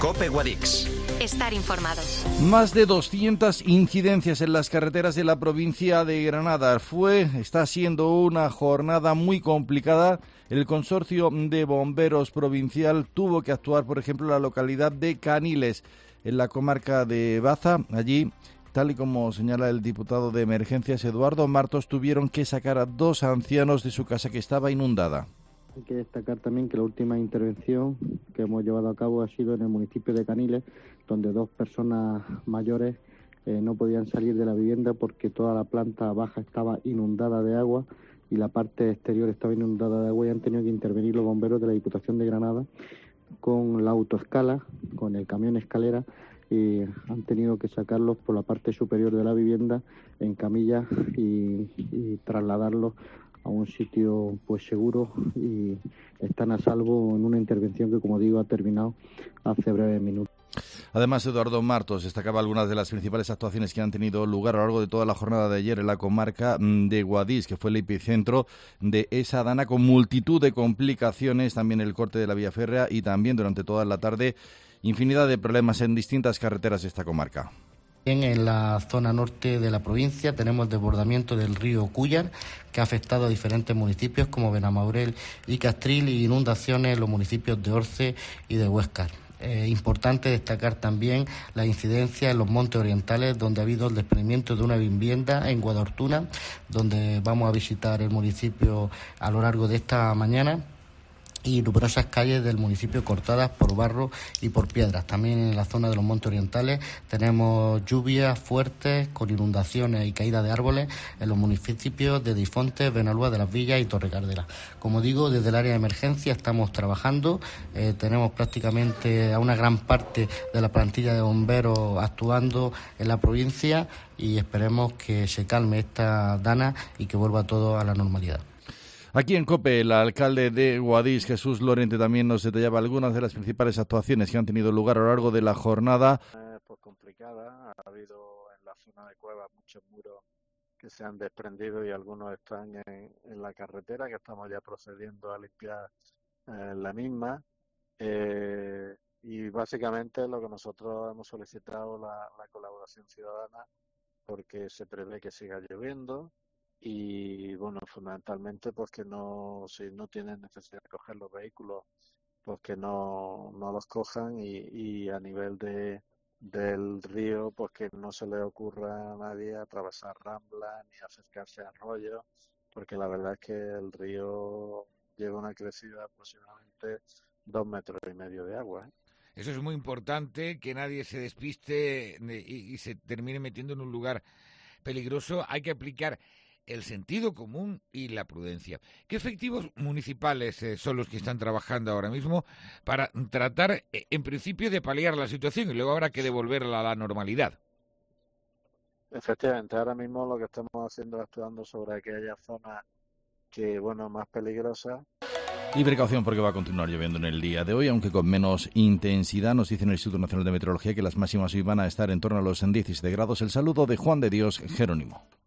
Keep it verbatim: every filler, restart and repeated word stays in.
COPE Guadix. Estar informado. Más de doscientas incidencias en las carreteras de la provincia de Granada. Fue, está siendo una jornada muy complicada. El Consorcio de Bomberos Provincial tuvo que actuar, por ejemplo, en la localidad de Caniles, en la comarca de Baza. Allí, tal y como señala el diputado de Emergencias, Eduardo Martos, tuvieron que sacar a dos ancianos de su casa que estaba inundada. Hay que destacar también que la última intervención que hemos llevado a cabo ha sido en el municipio de Caniles, donde dos personas mayores eh, no podían salir de la vivienda porque toda la planta baja estaba inundada de agua y la parte exterior estaba inundada de agua, y han tenido que intervenir los bomberos de la Diputación de Granada con la autoescala, con el camión escalera, y han tenido que sacarlos por la parte superior de la vivienda en camillas y, y trasladarlos a un sitio pues seguro, y están a salvo en una intervención que, como digo, ha terminado hace breves minutos. Además, Eduardo Martos destacaba algunas de las principales actuaciones que han tenido lugar a lo largo de toda la jornada de ayer en la comarca de Guadix, que fue el epicentro de esa dana, con multitud de complicaciones, también el corte de la vía férrea y también durante toda la tarde infinidad de problemas en distintas carreteras de esta comarca. En la zona norte de la provincia tenemos desbordamiento del río Cúllar, que ha afectado a diferentes municipios como Benamaurel y Castril, y inundaciones en los municipios de Orce y de Huéscar. Es eh, importante destacar también la incidencia en los montes orientales, donde ha habido el desprendimiento de una vivienda en Guadortuna, donde vamos a visitar el municipio a lo largo de esta mañana, y numerosas calles del municipio cortadas por barro y por piedras. También en la zona de los montes orientales tenemos lluvias fuertes con inundaciones y caída de árboles en los municipios de Difonte, Benalúa de las Villas y Torrecardera. Como digo, desde el área de emergencia estamos trabajando, eh, tenemos prácticamente a una gran parte de la plantilla de bomberos actuando en la provincia, y esperemos que se calme esta dana y que vuelva todo a la normalidad. Aquí en COPE, el alcalde de Guadix, Jesús Lorente, también nos detallaba algunas de las principales actuaciones que han tenido lugar a lo largo de la jornada. Eh, pues complicada, ha habido en la zona de Cuevas muchos muros que se han desprendido y algunos están en, en la carretera, que estamos ya procediendo a limpiar eh, la misma. Eh, y básicamente lo que nosotros hemos solicitado la, la colaboración ciudadana, porque se prevé que siga lloviendo. Y bueno, fundamentalmente pues que no, si no tienen necesidad de coger los vehículos, pues que no, no los cojan, y, y a nivel de del río, pues que no se le ocurra a nadie atravesar ramblas ni acercarse a arroyos, porque la verdad es que el río lleva una crecida de aproximadamente dos metros y medio de agua, ¿eh? Eso es muy importante, que nadie se despiste y, y se termine metiendo en un lugar peligroso. Hay que aplicar el sentido común y la prudencia. ¿Qué efectivos municipales eh, son los que están trabajando ahora mismo para tratar, eh, en principio, de paliar la situación, y luego habrá que devolverla a la normalidad? Efectivamente, ahora mismo lo que estamos haciendo es actuando sobre aquellas zonas que, bueno, más peligrosas. Y precaución, porque va a continuar lloviendo en el día de hoy, aunque con menos intensidad. Nos dice el Instituto Nacional de Meteorología que las máximas hoy van a estar en torno a los diecisiete grados. El saludo de Juan de Dios Jerónimo.